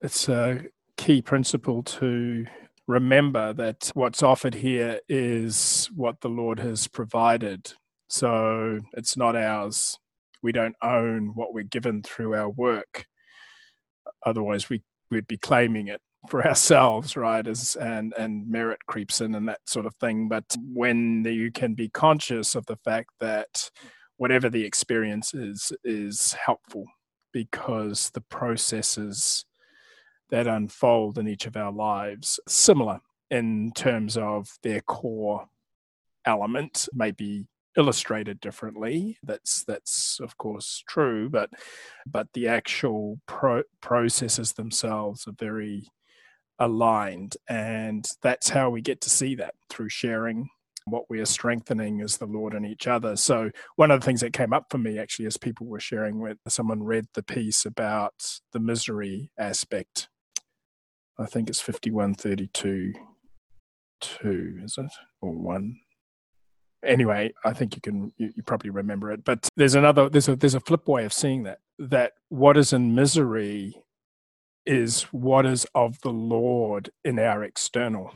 It's a key principle to remember that what's offered here is what the Lord has provided. So it's not ours. We don't own what we're given through our work. Otherwise, we'd be claiming it for ourselves, right? And merit creeps in and that sort of thing. But when you can be conscious of the fact that whatever the experience is helpful, because the processes that unfold in each of our lives similar in terms of their core element, may be illustrated differently. That's of course true, but the actual processes themselves are very aligned, and that's how we get to see that through sharing. What we are strengthening is the Lord and each other. So one of the things that came up for me actually as people were sharing, with someone read the piece about the misery aspect. I think it's 5132 2, is it? Or 1. Anyway, I think you probably remember it. But there's a flip way of seeing that what is in misery is what is of the Lord in our external.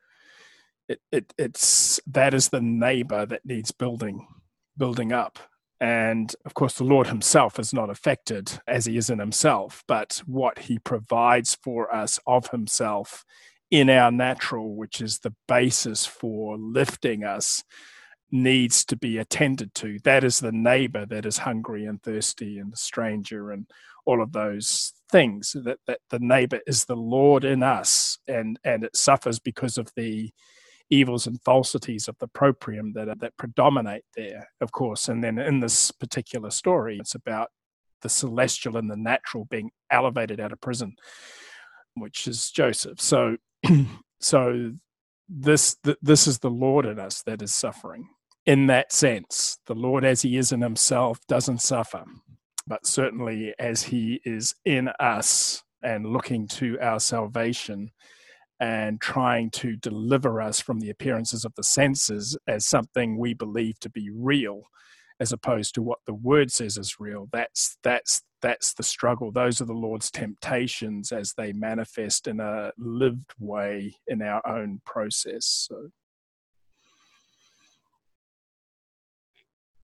It's that is the neighbor that needs building up. And of course, the Lord himself is not affected as he is in himself, but what he provides for us of himself in our natural, which is the basis for lifting us, needs to be attended to. That is the neighbor that is hungry and thirsty and a stranger and all of those things. That the neighbor is the Lord in us, and it suffers because of the evils and falsities of the proprium that predominate there, of course. And then in this particular story, it's about the celestial and the natural being elevated out of prison, which is Joseph. So this is the Lord in us that is suffering. In that sense, the Lord as he is in himself doesn't suffer, but certainly as he is in us and looking to our salvation and trying to deliver us from the appearances of the senses as something we believe to be real, as opposed to what the word says is real. That's the struggle. Those are the Lord's temptations as they manifest in a lived way in our own process. So